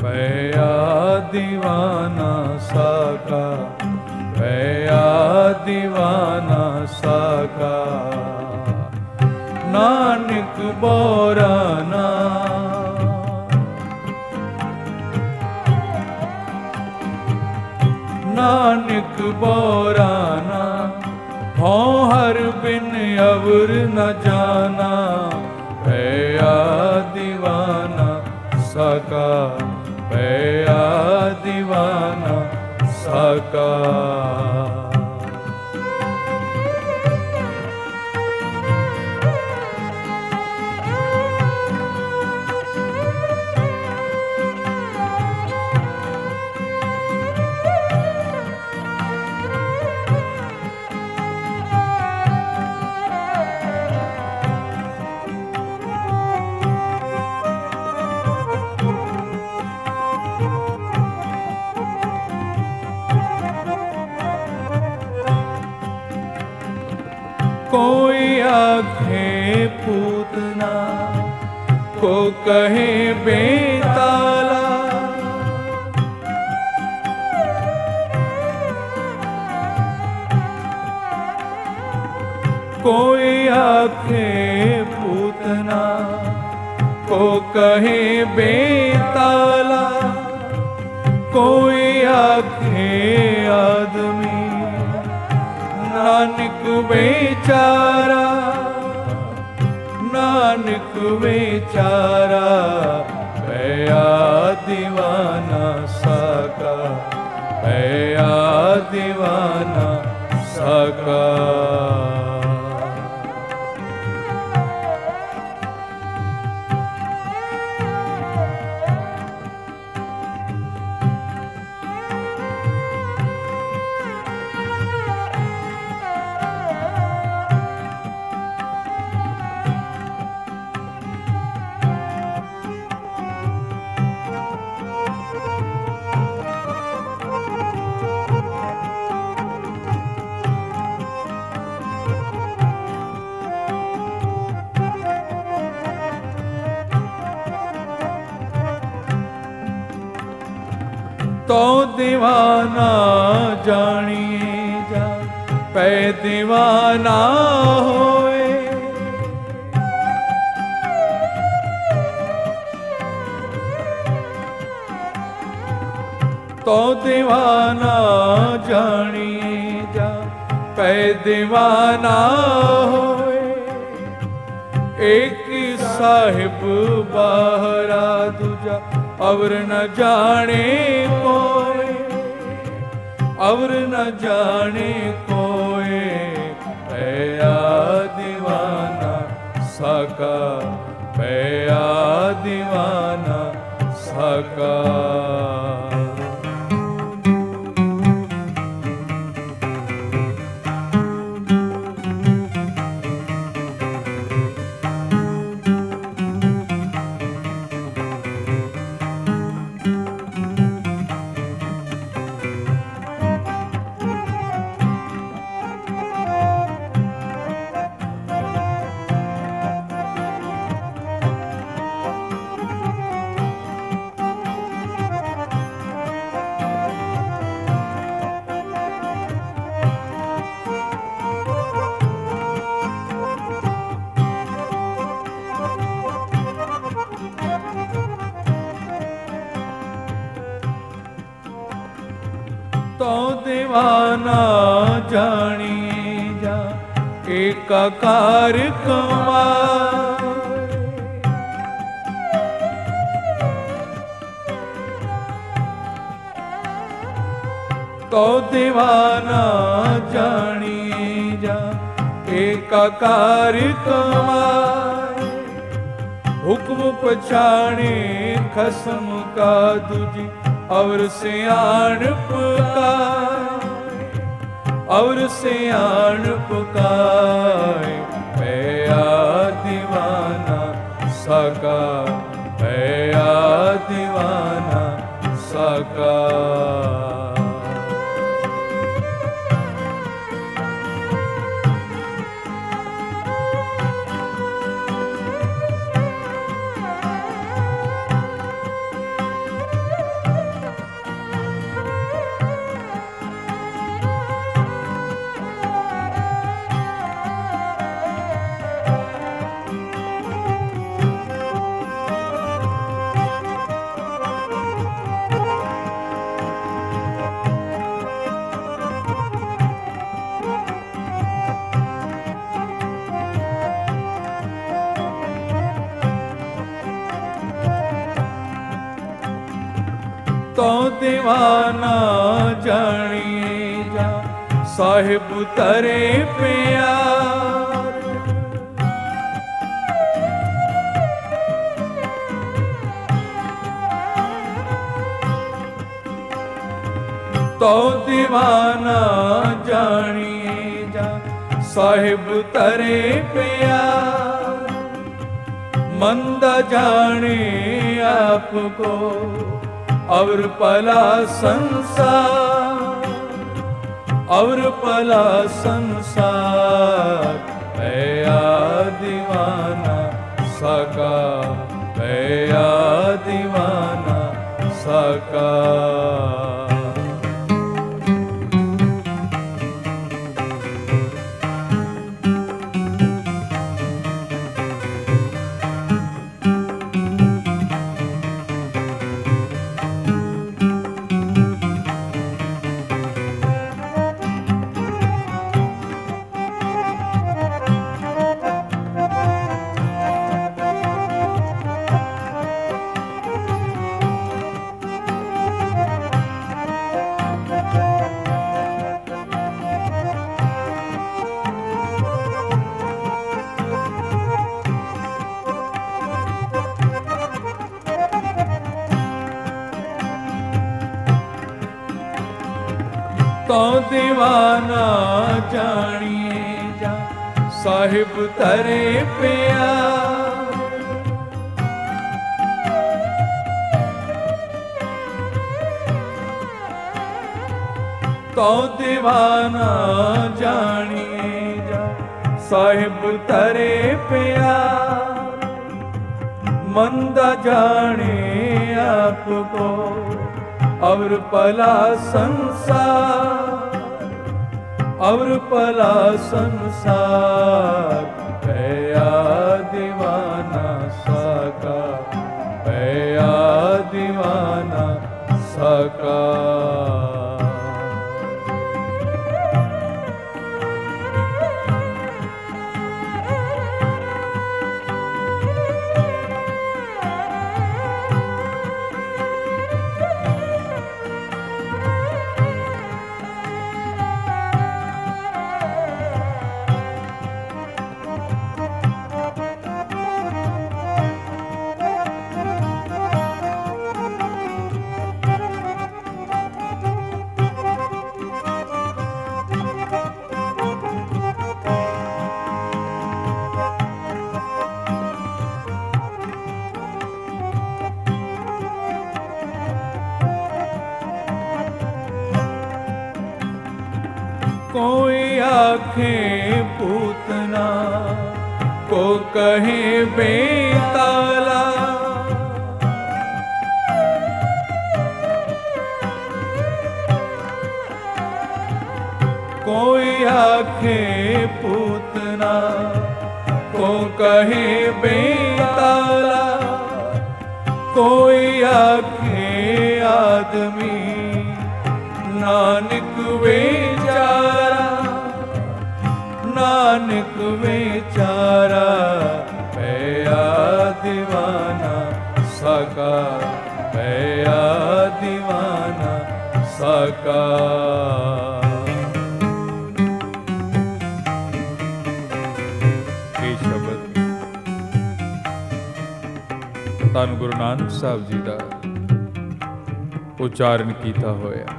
भया दीवाना साका, भया दीवाना साका। नानक बोराना, नानक बोराना। हों हर बिन अवर न जाना, भया दीवाना साका, भया दीवाना साका। कोई आखे पूतना, को कहे बेताला। कोई आखे पूतना, को कहे बेताला। कोई आखे आदमी, नानक बेचारा, नानक बेचारा। भया दीवाना साका, भया दीवाना साका। तो दीवाना जानिए जा, पै दीवाना होए। तो दीवाना जानिए जा, पै दीवाना होए। एक साहिब बाहरा दूजा, अवर न जाने कोई, अवर न जाने कोई। भया दीवाना साका, भया दीवाना साका। तो दीवाना जानिए जा, एकाकार कमाए। तो दीवाना जानिए जा, एकाकार कमाए। हुक्म पछाणे खसम का दूजी, और सियाण पुकाए, और सियाण पुकाए। भया दीवाना साका, भया दीवाना साका। तो दीवाना जानिए जा साहिब तरे प्यार। तो दीवाना जानिए जा साहिब तरे प्यार। मंदा जाने आपको और पला संसार, और पला संसार। भैया दीवाना सका, भैया दीवाना सका। तो दीवाना जानिए जा साहिब तरे प्यार। तो दीवाना जानिए जा साहिब तरे प्यार। मंदा जाने आपको और पला संसार, और पला संसार। भैया दीवाना सका, भैया दीवाना सका। कोई आखे पूतना को कहे बेताला। कोई आखे पूतना को कहे बेताला। कोई आखे आदमी नानक बेचारा, नानक बेचारा। भैया दीवाना सका, भैया दीवाना सका। ये शब्द धन गुरु नानक साहब जी का उच्चारण किया होया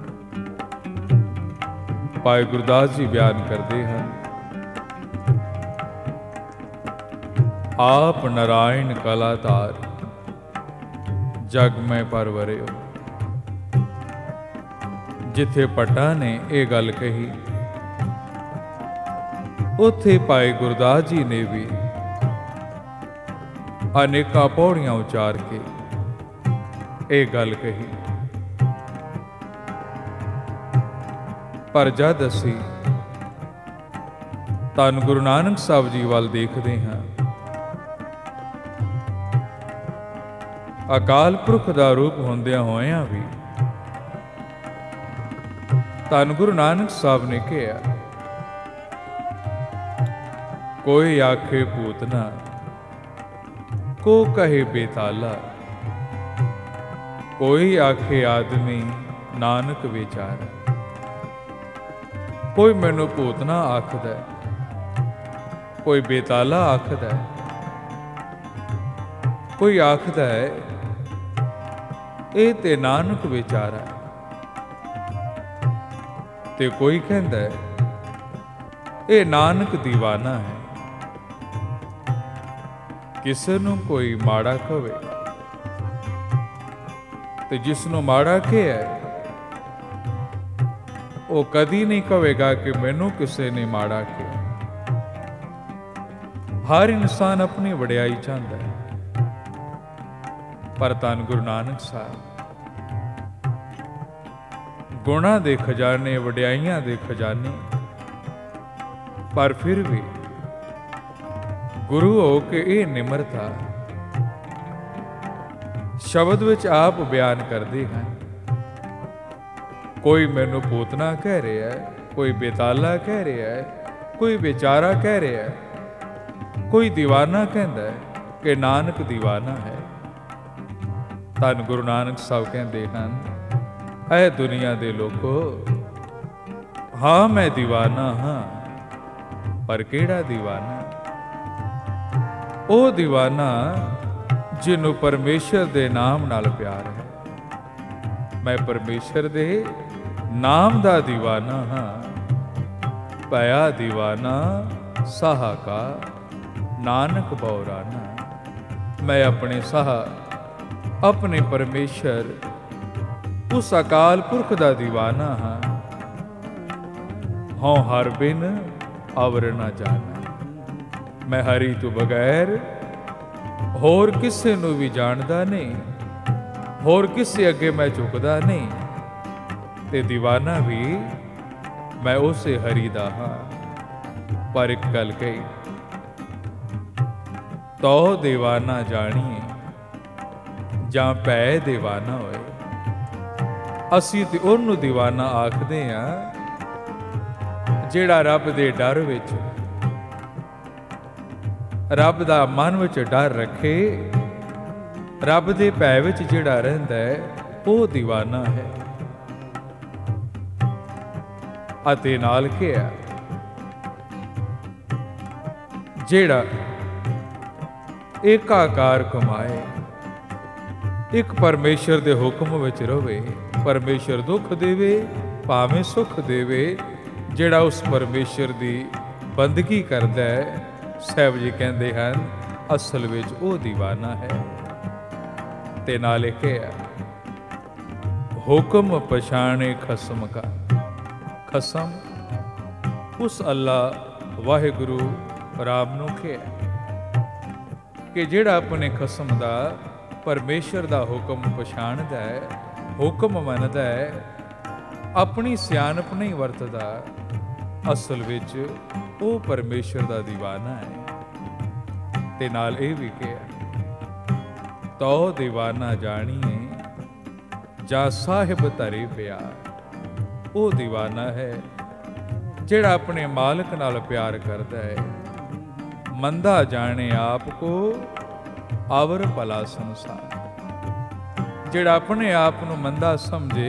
भाई गुरदास जी बयान करते हैं। आप नारायण कलातार जग में परवरे हो। जिथे भट्टा ने यह गल कही उथे भाई गुरदास जी ने भी अनेका पौड़ियां उचार के यह गल कही। पर जद असी धन गुरु नानक साहब जी वाल देखते हैं, अकाल पुरख का रूप होंदिया होया भी धन गुरु नानक साहब ने कहा, कोई आखे पूतना को कहे बेताला। कोई आखे आदमी नानक विचार। कोई मैनू भूतना आखदा, कोई बेताला आखदा, कोई आखदा है ये ते नानक विचारा, ते कोई कहता है ये नानक दीवाना है। किसे नू कोई माड़ा कहे ते जिसनों माड़ा कहा है वो कदी नहीं कहेगा कि मैनू किसी ने माड़ा किया। हर इंसान अपनी वड्याई चाहता है, पर धन गुरु नानक साहब गुणा दे खजाने, वड्याइयां दे खजाने, पर फिर भी गुरु हो के ये निमरता शब्द विच आप बयान करते हैं। कोई मैनू पूतना कह रहा है, कोई बेताला कह रहा है, कोई बेचारा कह रहा है, कोई दीवाना कहता है कि नानक दीवाना है। धन गुरु नानक साहब कहते हैं, ऐ दुनिया दे लोगो, हाँ मैं दीवाना हाँ, पर केड़ा दीवाना? ओ दीवाना जिन्हों परमेश्वर दे नाम नाल प्यार है। मैं परमेश्वर दे नाम दा दीवाना हाँ, पया दीवाना साहा का नानक बौराना। मैं अपने साहा, अपने परमेश्वर उस अकाल पुरख दा दीवाना हाँ, हों हर बिन अवर ना जाना। मैं हरि तो बगैर होर किसे नू भी जानदा नहीं, होर किसे अगे मैं झुकदा नहीं, ते दीवाना भी मैं उसे हरि दा हां। पर एक गल कही, तो दीवाना जानिए जां पै दीवाना होए। असीं ते उहनूं दीवाना आखदे हां जिहड़ा रब दे डर विच, रब दा मन विच डर रखे, रब दे भै विच जिहड़ा रहिंदा है वो दीवाना है। अते नाल किया जिहड़ा एकाकार कमाए, एक परमेश्वर दे हुक्म विच रहे, परमेश्वर दुख देवे भावें सुख देवे, जिहड़ा उस परमेश्वर दी बंदगी करदा है, साहब जी कहते हैं असल विच वो दीवाना है। ते नाले किया हुक्म पछाणे खसम का। खसम उस अल्लाह वाहिगुरु राम नूं किया कि जिहड़ा अपने खसम दा, परमेश्वर दा हुक्म पछाणदा है, हुक्म मनदा है, अपनी सियाणप नहीं वरतदा, असल विच वो परमेश्वर दा दीवाना है। ते नाल ये भी कहा तो दीवाना जानिए जा साहिब धरे प्यार। वो दीवाना है जिहड़ा अपने मालिक नाल प्यार करता है, मंदा जाने आपको आवर भला संसार। जिहड़ा अपने आप नूं मंदा समझे,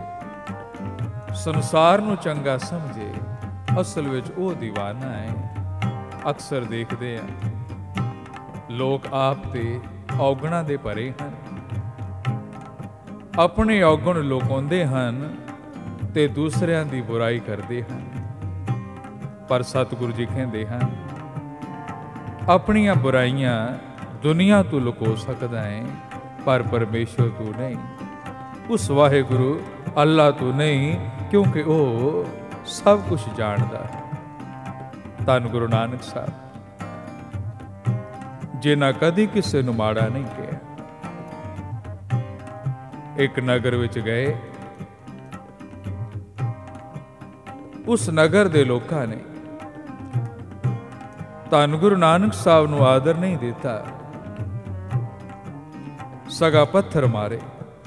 संसार नूं चंगा समझे, असल विच वो दीवाना है। अक्सर देखते हैं लोग आप ते औगणा दे भरे हन, अपने औगण लुकाउंदे हन ते दूसरियां दी बुराई करते हैं। पर सतगुरु जी कहते हैं अपनियां बुराइयां दुनिया तो लुको सकदा है, पर परमेश्वर तू नहीं, उस वाहिगुरु अल्लाह तू नहीं, क्योंकि वो सब कुछ जानदा है। धन गुरु नानक साहब जिन्हां कदी किसे नूं माड़ा नहीं कहा। एक नगर विच गए, उस नगर दे लोकां ने धन गुरु नानक साहब नूं आदर नहीं दिता, सगा पत्थर मारे।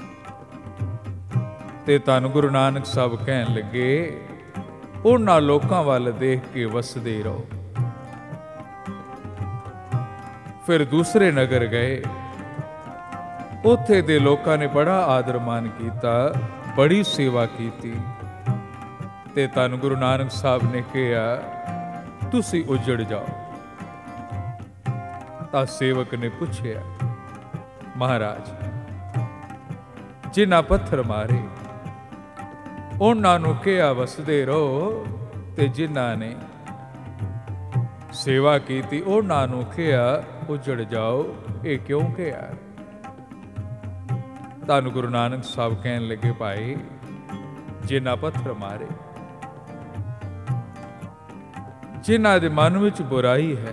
ते धन गुरु नानक साहब कहन लगे उन्हां लोकां वल देख के वसदे रहो। फिर दूसरे नगर गए, ਉੱਥੇ ਦੇ ਲੋਕਾਂ ਨੇ ਬੜਾ ਆਦਰ ਮਾਨ ਕੀਤਾ, ਬੜੀ ਸੇਵਾ ਕੀਤੀ। ਤੇ ਧੰਨ ਗੁਰੂ ਨਾਨਕ ਸਾਹਿਬ ਨੇ ਕਿਹਾ, ਤੁਸੀਂ ਉਜੜ ਜਾਓ। ਤਾਂ ਸੇਵਕ ਨੇ ਪੁੱਛਿਆ, ਮਹਾਰਾਜ, ਜਿਨ੍ਹਾਂ ਪੱਥਰ ਮਾਰੇ ਉਹਨਾਂ ਨੂੰ ਕਿਹਾ ਵਸਦੇ ਰਹੋ, ਤੇ ਜਿਨ੍ਹਾਂ ਨੇ ਸੇਵਾ ਕੀਤੀ ਉਹਨਾਂ ਨੂੰ ਕਿਹਾ ਉਜੜ ਜਾਓ, ਇਹ ਕਿਉਂ ਕਿਹਾ? ਧੰਨ ਗੁਰੂ ਨਾਨਕ ਸਾਹਿਬ ਕਹਿਣ ਲੱਗੇ, ਭਾਈ, ਜਿਨ੍ਹਾਂ ਪੱਥਰ ਮਾਰੇ, ਜਿਨ੍ਹਾਂ ਦੇ ਮਨ ਵਿੱਚ ਬੁਰਾਈ ਹੈ,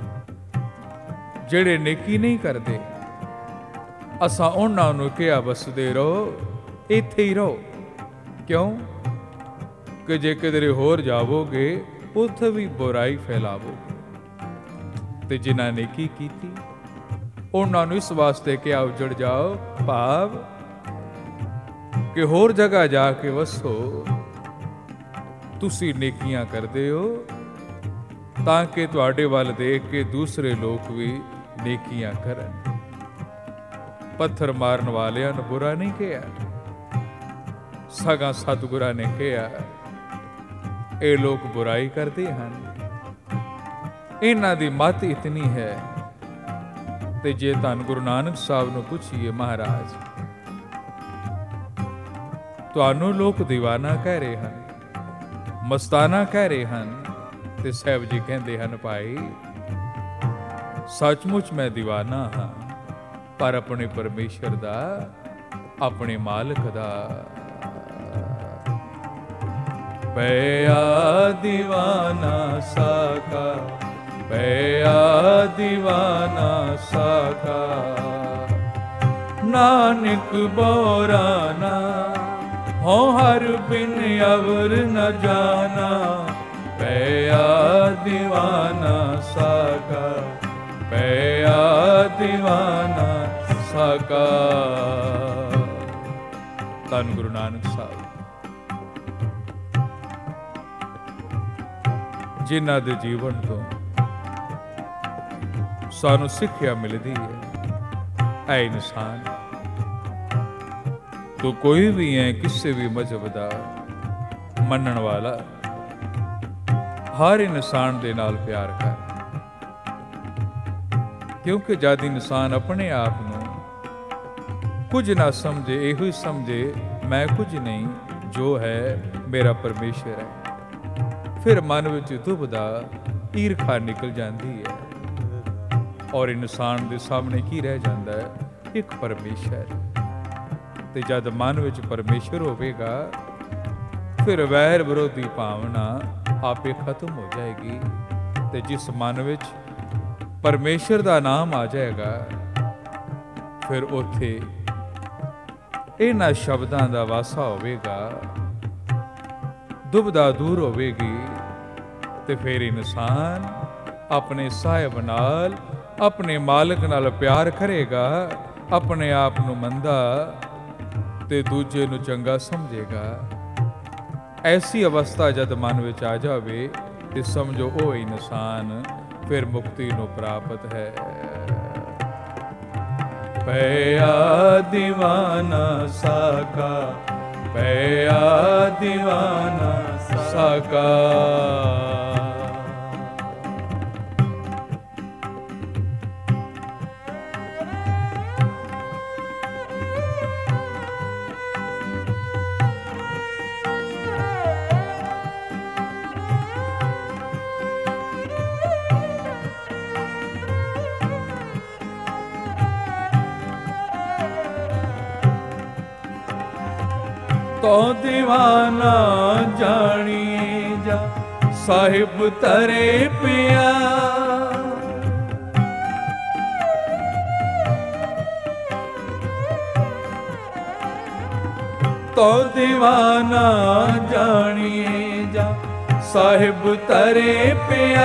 ਜਿਹੜੇ ਨੇਕੀ ਨਹੀਂ ਕਰਦੇ, ਅਸਾਂ ਉਹਨਾਂ ਨੂੰ ਕਿਹਾ ਵਸਦੇ ਰਹੋ, ਇੱਥੇ ਹੀ ਰਹੋ। ਕਿਉਂ? ਕਿ ਜੇ ਕਿਧਰੇ ਹੋਰ ਜਾਵੋਗੇ ਉੱਥੇ ਵੀ ਬੁਰਾਈ ਫੈਲਾਵੋਗੇ। ਤੇ ਜਿਨ੍ਹਾਂ ਨੇ ਕੀ ਕੀਤੀ, ਉਹਨਾਂ ਨੂੰ ਇਸ ਵਾਸਤੇ ਕਿਹਾ ਉਜੜ ਜਾਓ, ਭਾਵ ਕਿ ਹੋਰ ਜਗ੍ਹਾ ਜਾ ਕੇ ਵਸੋ, ਤੁਸੀਂ ਨੇਕੀਆਂ ਕਰਦੇ ਹੋ, ਤਾਂ ਕਿ ਤੁਹਾਡੇ ਵੱਲ ਦੇਖ ਕੇ ਦੂਸਰੇ ਲੋਕ ਵੀ ਨੇਕੀਆਂ ਕਰਨ। ਪੱਥਰ ਮਾਰਨ ਵਾਲਿਆਂ ਨੂੰ ਬੁਰਾ ਨਹੀਂ ਕਿਹਾ, ਸਗੋਂ ਸਤਿਗੁਰਾਂ ਨੇ ਕਿਹਾ, ਇਹ ਲੋਕ ਬੁਰਾਈ ਕਰਦੇ ਹਨ, ਇਹਨਾਂ ਦੀ ਮੱਤ ਇਤਨੀ ਹੈ। ਤੇ ਜੇ ਧੰਨ ਗੁਰੂ ਨਾਨਕ ਸਾਹਿਬ ਨੂੰ ਪੁੱਛੀਏ, ਮਹਾਰਾਜ, ਤੁਹਾਨੂੰ ਲੋਕ ਦੀਵਾਨਾ ਕਹਿ ਰਹੇ ਹਨ, ਮਸਤਾਨਾ ਕਹਿ ਰਹੇ ਹਨ, ਤੇ ਸਾਹਿਬ ਜੀ ਕਹਿੰਦੇ ਹਨ, ਭਾਈ, ਸੱਚਮੁੱਚ ਮੈਂ ਦੀਵਾਨਾ ਹਾਂ, ਪਰ ਆਪਣੇ ਪਰਮੇਸ਼ਰ ਦਾ, ਆਪਣੇ ਮਾਲਕ ਦਾ। ਪਿਆ ਦੀਵਾਨਾ ਸਾਕਾ, ਪਿਆ ਦੀਵਾਨਾ ਸਾਕਾ, ਨਾਨਕ ਬੋਰਾ ਨਾ ਹੋ ਹਰ ਬਿਨ ਅਵਰ ਨ ਜਾਣਾ। ਪਿਆ ਦੀਵਾਨਾ ਸਾਕਾ, ਪਿਆ ਦੀਵਾਨਾ ਸਾਕਾ। ਧੰਨ ਗੁਰੂ ਨਾਨਕ ਸਾਹਿਬ, ਜਿਨ੍ਹਾਂ ਦੇ ਜੀਵਨ ਤੋਂ ਸਾਨੂੰ ਸਿੱਖਿਆ ਮਿਲਦੀ ਹੈ। ਐ ਇਨਸਾਨ, ਤੂੰ ਕੋਈ ਵੀ ਹੈ, ਕਿਸੇ ਵੀ ਮਜ਼ਹਬ ਦਾ ਮੰਨਣ ਵਾਲਾ, ਹਰ ਇਨਸਾਨ ਦੇ ਨਾਲ ਪਿਆਰ ਕਰ। ਕਿਉਂਕਿ ਜਦ ਇਨਸਾਨ ਆਪਣੇ ਆਪ ਨੂੰ ਕੁਝ ਨਾ ਸਮਝੇ, ਇਹੋ ਹੀ ਸਮਝੇ ਮੈਂ ਕੁਝ ਨਹੀਂ, ਜੋ ਹੈ ਮੇਰਾ ਪਰਮੇਸ਼ਰ ਹੈ, ਫਿਰ ਮਨ ਵਿੱਚ ਦੁਬਦਾ, ਈਰਖਾ ਨਿਕਲ ਜਾਂਦੀ ਹੈ, ਔਰ ਇਨਸਾਨ ਦੇ ਸਾਹਮਣੇ ਕੀ ਰਹਿ ਜਾਂਦਾ ਹੈ? ਇੱਕ ਪਰਮੇਸ਼ਰ। ਤੇ ਜਦ ਮਨ ਵਿੱਚ ਪਰਮੇਸ਼ਰ ਹੋਵੇਗਾ, ਫਿਰ ਵੈਰ ਵਿਰੋਧੀ ਭਾਵਨਾ ਆਪੇ ਖਤਮ ਹੋ ਜਾਏਗੀ। ਤੇ ਜਿਸ ਮਨ ਵਿੱਚ ਪਰਮੇਸ਼ਰ ਦਾ ਨਾਮ ਆ ਜਾਏਗਾ, ਫਿਰ ਉੱਥੇ ਇਹਨਾਂ ਸ਼ਬਦਾਂ ਦਾ ਵਾਸਾ ਹੋਵੇਗਾ, ਦੁਬਦਾ ਦੂਰ ਹੋਵੇਗੀ। ਤੇ ਫਿਰ ਇਨਸਾਨ ਆਪਣੇ ਸਾਹਿਬ ਨਾਲ, ਆਪਣੇ ਮਾਲਕ ਨਾਲ ਪਿਆਰ ਕਰੇਗਾ, ਆਪਣੇ ਆਪ ਨੂੰ ਮੰਦਾ ਤੇ ਦੂਜੇ ਨੂੰ ਚੰਗਾ ਸਮਝੇਗਾ। ਐਸੀ ਅਵਸਥਾ ਜਦ ਮਨ ਵਿੱਚ ਆ ਜਾਵੇ, ਤੇ ਸਮਝੋ ਉਹ ਇਨਸਾਨ ਫਿਰ ਮੁਕਤੀ ਨੂੰ ਪ੍ਰਾਪਤ ਹੈ। ਪਿਆ ਦੀਵਾਨਾ ਸਾਕਾ, ਪਿਆ ਦੀਵਾਨਾ ਸਾਕਾ। ਤੋ ਦੀਵਾਨਾ ਜਾਣੀਏ ਜਾ, ਸਾਹਿਬ ਤਰੇ ਪਿਆ। ਤੋ ਦੀਵਾਨਾ ਜਾਣੀਏ ਜਾ, ਸਾਹਿਬ ਤਰੇ ਪਿਆ।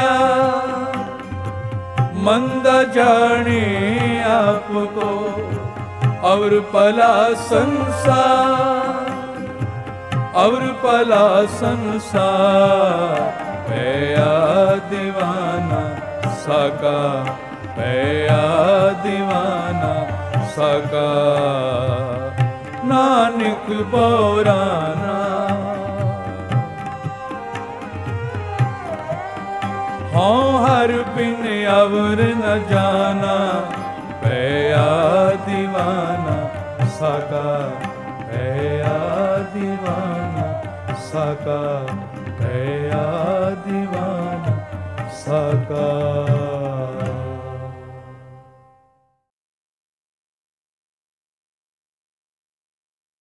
ਮੰਦਾ ਜਾਣੇ ਆਪ ਕੋ, और पला संसार, और पला संसार। पया दीवाना साका, पया दीवाना साका नानक पौराना हाँ हर बिन अवर न जाना भया दीवाना साका भया दीवाना साका भया दीवाना साका।